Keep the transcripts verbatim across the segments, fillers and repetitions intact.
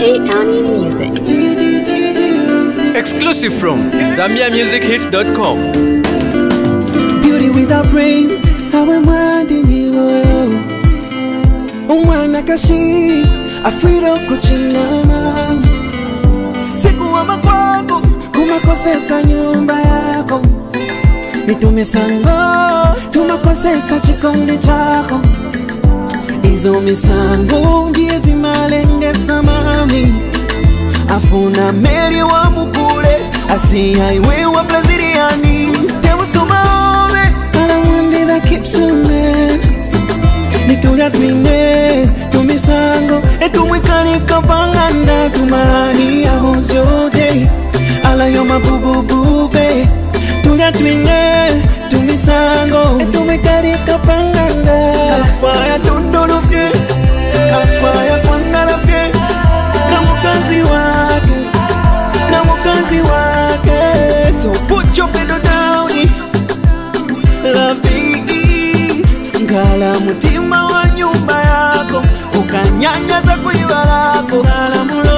K Ani Music. Exclusive from Zambia Music Hits dot com. Beauty without brains, how am I in you? Umwana kashi, afiro kuchinama. Siku wa makwako, kumakosesa nyumba yako. Nitume sango, tumakosesa chikondi chako. Izo misango, ndiye zimalengesa mami. Afuna meli wa mukule, asiya iwe wa Braziliani. Tewa sumame, ala wandi that keeps a man. Nitulia twine, tumisango, etu mwikani kapanganda. Tumani ya hosyo day, ala yoma bubu bube. Tulia twine, tumisango, etu mwikani kapanganda. Afaya tundolo fye, afaya kwangala fye. Na mukazi wake, na mukazi wake. So put your pedal down, love. Ngala mutima wa nyumba yako, ukanyanyaza kuiba lako. Ngala mulo,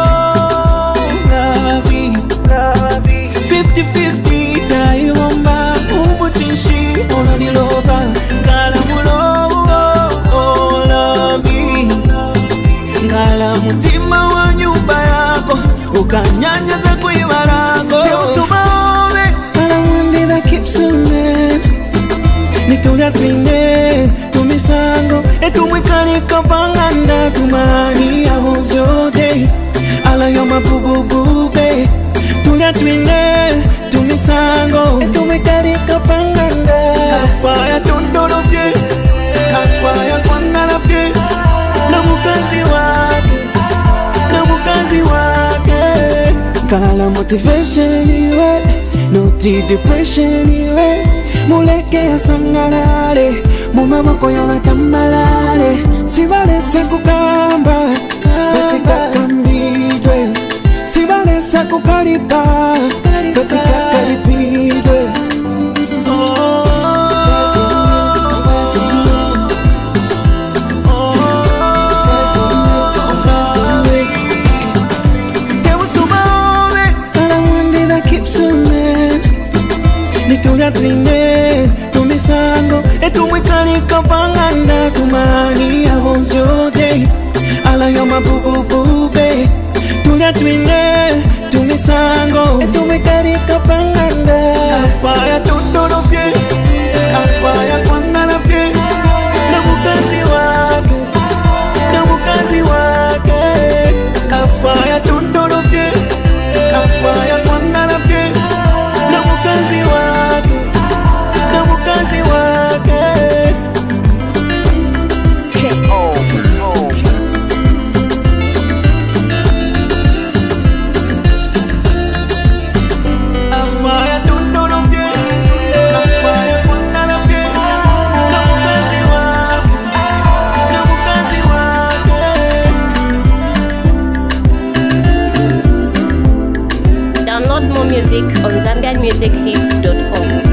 ngavi fifty fifty, taihomba ubutinshi, ona nilova. Ngala mulo, oh, love. Ngala mutima wa nyumba yako, ukanyanyaza kuiba lako. Teusumame, ala wandi that keeps a man. Nitulia twine, tumisango, etu mwikani kapanganda. Tumani ya hosyo day, ala yoma bubu bube. Tulia twine, tumisango, etu mwikani kapanganda. Afaya tundolo fye, afaya kwangala fye. Na mukazi wake, na mukazi wake. Kala motivation iwe, noti depression iwe. Muleke ya sangalale, muma wako ya watambalale. Sivale se kukamba, betika kambidwe. Sivale se kukalipa, betika kalipidwe. Nitulia twine, tumisango, etu mwikani kapanganda. Tumani ya hosyo day, ala yoma bubu bube. Tulia twine, tumisango, etu mwikani kapanganda. Afaya tundolo fye, afaya kwangala fye. Na mukazi wake, na mukazi wake. Afaya tundolo fye, afaya kwangala fye. Na mukazi wake, na mukazi wake. K O Afaya tundolo fye, afaya kwangala fye. Na mukazi wake, na mukazi wake. Download more music on Zambian Music Hits dot com.